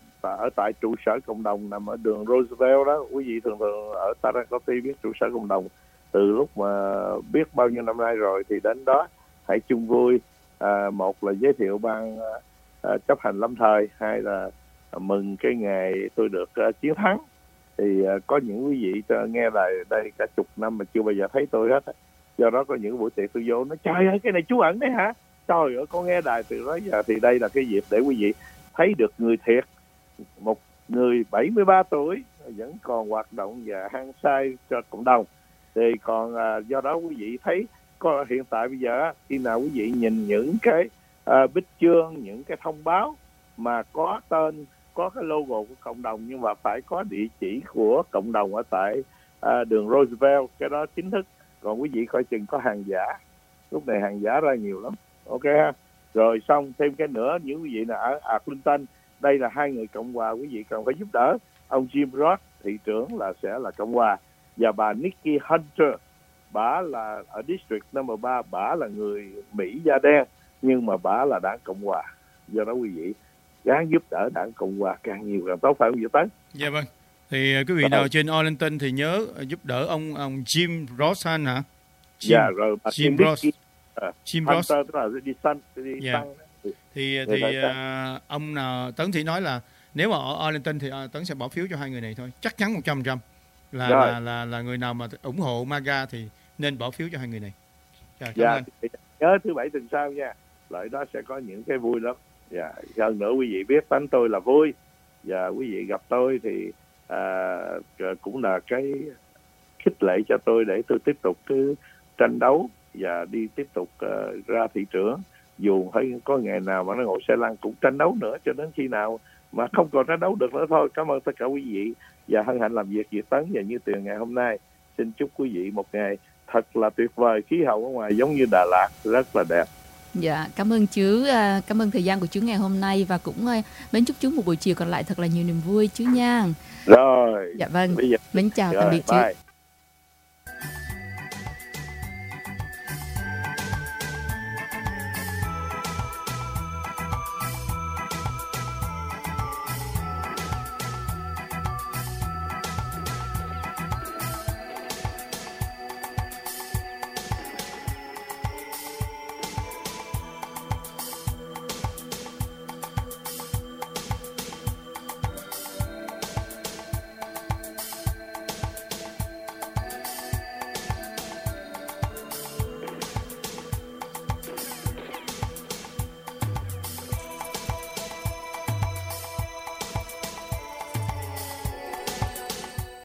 ở tại trụ sở cộng đồng nằm ở đường Roosevelt đó. Quý vị thường thường ở Taranaki biết trụ sở cộng đồng từ lúc mà biết bao nhiêu năm nay rồi, thì đến đó hãy chung vui. À, một là giới thiệu ban à, chấp hành lâm thời, hai là à, mừng cái ngày tôi được à, chiến thắng. Thì à, có những quý vị à, nghe lại đây cả chục năm mà chưa bao giờ thấy tôi hết. Do đó có những buổi tiệc tôi vô nói trời ơi cái này chú Ẩn đấy hả? Trời ơi con nghe đài từ đó giờ. Thì đây là cái dịp để quý vị thấy được người thiệt, một người bảy mươi ba tuổi vẫn còn hoạt động và hăng say cho cộng đồng. Thì còn à, do đó quý vị thấy có hiện tại bây giờ khi nào quý vị nhìn những cái à, bích chương, những cái thông báo mà có tên, có cái logo của cộng đồng nhưng mà phải có địa chỉ của cộng đồng ở tại à, đường Roosevelt, cái đó chính thức. Còn quý vị coi chừng có hàng giả, lúc này hàng giả ra nhiều lắm, ok ha. Rồi xong thêm cái nữa, những quý vị là ở Arlington, đây là hai người Cộng hòa, quý vị cần phải giúp đỡ. Ông Jim Ross thị trưởng là sẽ là Cộng hòa, và bà Nikki Hunter, bà là ở District number ba, bà là người Mỹ da đen nhưng mà bà là đảng Cộng hòa. Do đó quý vị gắng giúp đỡ đảng Cộng hòa càng nhiều càng tốt, phải không Vũ Tấn? Dạ vâng. Thì quý vị nào trên Arlington thì nhớ giúp đỡ ông ông Jim Ross hả? Jim, Dạ rồi, bà Jim Ross. Nikki, Jim Hunter, Ross. tức là đi săn, đi Dạ. săn. Thì Người thì ta săn. uh, ông nào Tấn thì nói là nếu mà ở Arlington thì uh, Tấn sẽ bỏ phiếu cho hai người này thôi, chắc chắn một trăm phần trăm là, Rồi. là là là người nào mà ủng hộ MAGA thì nên bỏ phiếu cho hai người này. Dạ, cảm Dạ, ơn. thì nhớ thứ bảy tuần sau nha, lại đó sẽ có những cái vui lắm. Dạ, hơn nữa quý vị biết tánh tôi là vui, và quý vị gặp tôi thì à, cũng là cái khích lệ cho tôi để tôi tiếp tục cứ tranh đấu và đi tiếp tục uh, ra thị trưởng. Dù hay có ngày nào mà nó ngồi xe lăn cũng tranh đấu nữa, cho đến khi nào mà không còn tranh đấu được nữa thôi. Cảm ơn tất cả quý vị và hân hạnh làm việc Việt Tấn và Như Tuyền ngày hôm nay. Xin chúc quý vị một ngày thật là tuyệt vời, khí hậu ở ngoài giống như Đà Lạt rất là đẹp. Dạ, cảm ơn chú, à, cảm ơn thời gian của chú ngày hôm nay và cũng à, mến chúc chú một buổi chiều còn lại thật là nhiều niềm vui chú nha. Rồi. Dạ vâng, Bây giờ mến chào rồi, tạm biệt chú. bye.